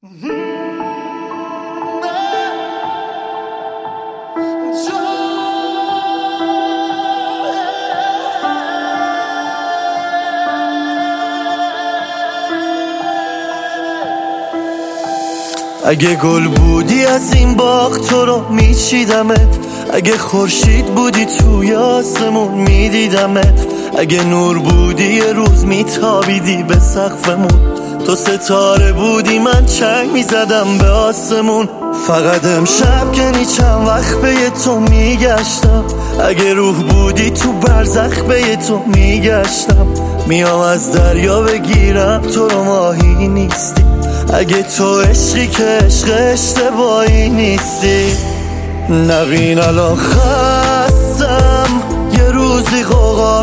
اگه گل بودی از این باغ تو رو میچیدمت، اگه خورشید بودی توی آسمون میدیدمت، اگه نور بودی یه روز میتابیدی به سقفمون، تو ستاره بودی من چنگ میزدم به آسمون. فقط امشب که چند وقت به تو میگشتم، اگه روح بودی تو برزخ به تو میگشتم، میام از دریا بگیرم تو رو ماهی نیستی، اگه تو عشقی که عشق اشتباهی نیستی. نبین الان خستم یه روزی غوغا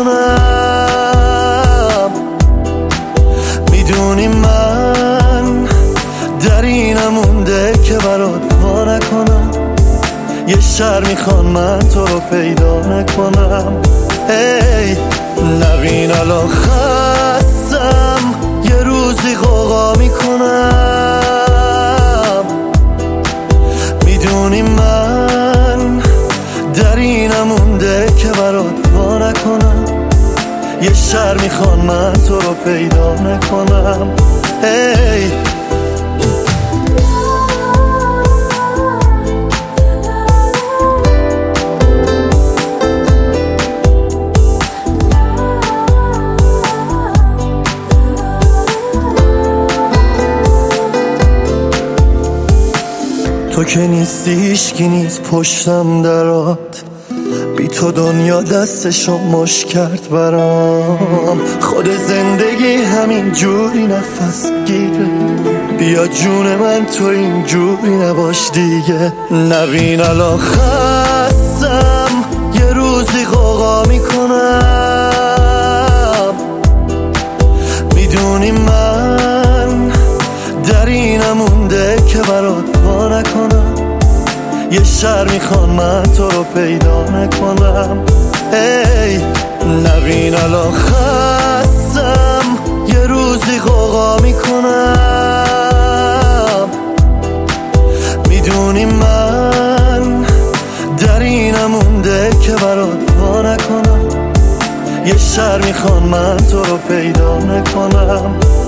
میکنم، میدونی من در اینم مونده که برات وا نکنم، یه شهر میخوان من تو رو پیدا نکنم. هی نبین الان خستم یه روزی غوغا میکنم، میدونی من در اینم مونده که برات وا نکنم، یه شهر میخوان من تو رو پیدا نکنم. هی تو که نیستی هیچکی نیست پشتم درات، بی تو دنیا دستشو مشت کرد برام، خود زندگی همین جوری نفس گیره، بیا جون من تو این جوری نباش دیگه. نبین الان خستم یه روزی غوغا میکنم، میدونی من در اینم مونده که برات وا نکنم، یه شهر میخوان من تو رو پیدا نکنم. هی نبین الان خستم یه روزی غوغا میکنم، میدونی من در اینم مونده که برات وا نکنم، یه شهر میخوان من تو رو پیدا نکنم.